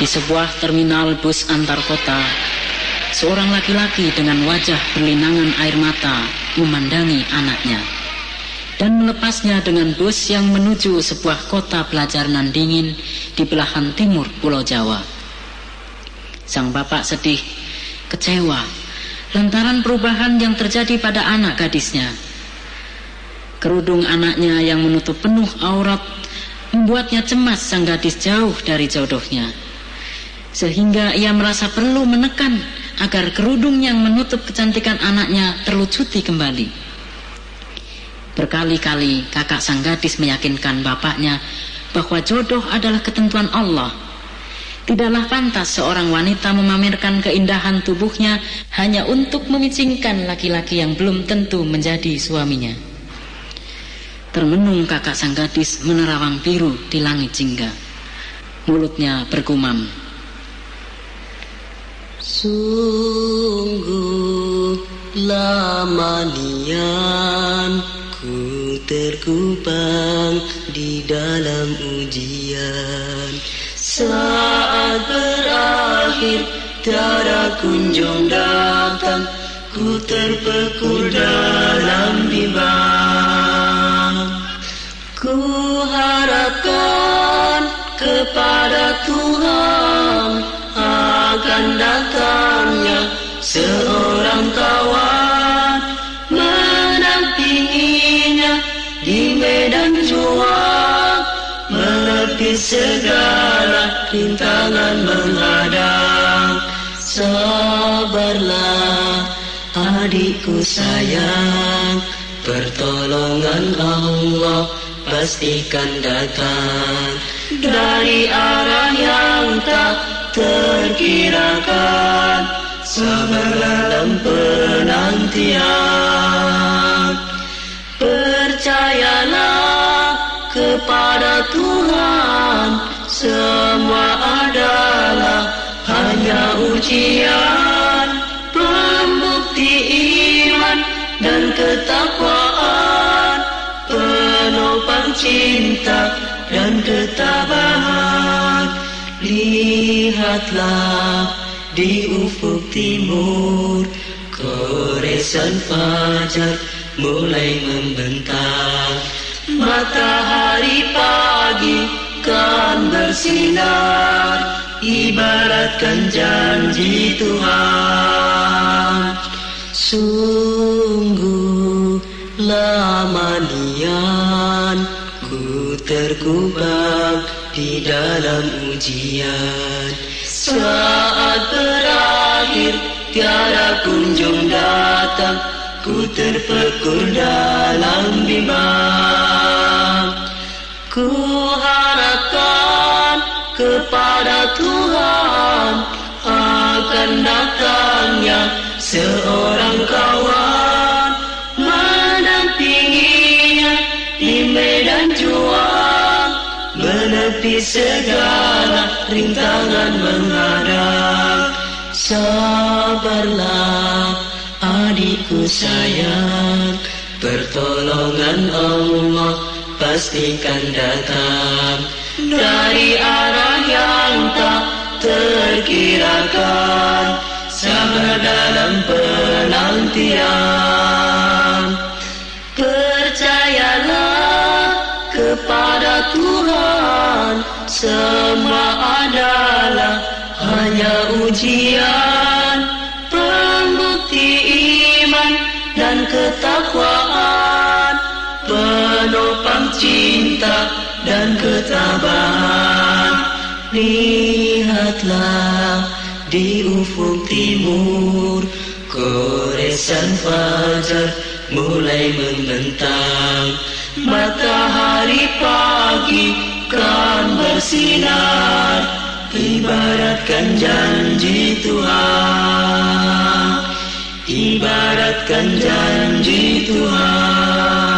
Di sebuah terminal bus antar kota, seorang laki-laki dengan wajah berlinangan air mata memandangi anaknya dan melepasnya dengan bus yang menuju sebuah kota pelajaran dingin di belahan timur Pulau Jawa. Sang bapak sedih, kecewa lantaran perubahan yang terjadi pada anak gadisnya. Kerudung anaknya yang menutup penuh aurat membuatnya cemas sang gadis jauh dari jodohnya, sehingga ia merasa perlu menekan agar kerudung yang menutup kecantikan anaknya terlucuti kembali. Berkali-kali kakak sang gadis meyakinkan bapaknya bahwa jodoh adalah ketentuan Allah. Tidaklah pantas seorang wanita memamerkan keindahan tubuhnya hanya untuk memicingkan laki-laki yang belum tentu menjadi suaminya. Termenung kakak sang gadis menerawang biru di langit jingga. Mulutnya bergumam, sungguh lama nian ku terkubang di dalam ujian. Saat berakhir tiada kunjung datang, ku terpekur dalam bimbang. Ku harapkan kepada Tuhan akan datangnya seorang kawan menampinginya di medan juang, menepis segala rintangan menghadang. Sabarlah adikku sayang, pertolongan Allah pastikan datang dari arah yang tak terkirakan. Sabarlah dalam penantian, percayalah kepada Tuhan, semua adalah hanya ujian, pembukti iman dan ketakwaan, penopang cinta dan ketabahan. Lihatlah di ufuk timur, goresan fajar mulai membentang. Matahari pagi kan bersinar, ibaratkan janji Tuhan. Sungguh lama nian ku terkubang di dalam ujian. Saat berakhir tiada kunjung datang, ku terpekur dalam bimbang. Ku harapkan kepada Tuhan akan datangnya seorang kawan menampinginya di medan juang, menepis segala rintangan menghadang. Sabarlah adikku sayang, pertolongan Allah pastikan datang dari arah yang tak terkirakan. Sabar dalam penantian, percayalah kepada Tuhan, semua adalah hanya ujian, pembukti iman dan ketakwaan, penopang cinta dan ketabahan. Lihatlah di ufuk timur, goresan fajar mulai membentang. Matahari pagi kan bersinar, ibaratkan janji Tuhan, ibaratkan janji Tuhan.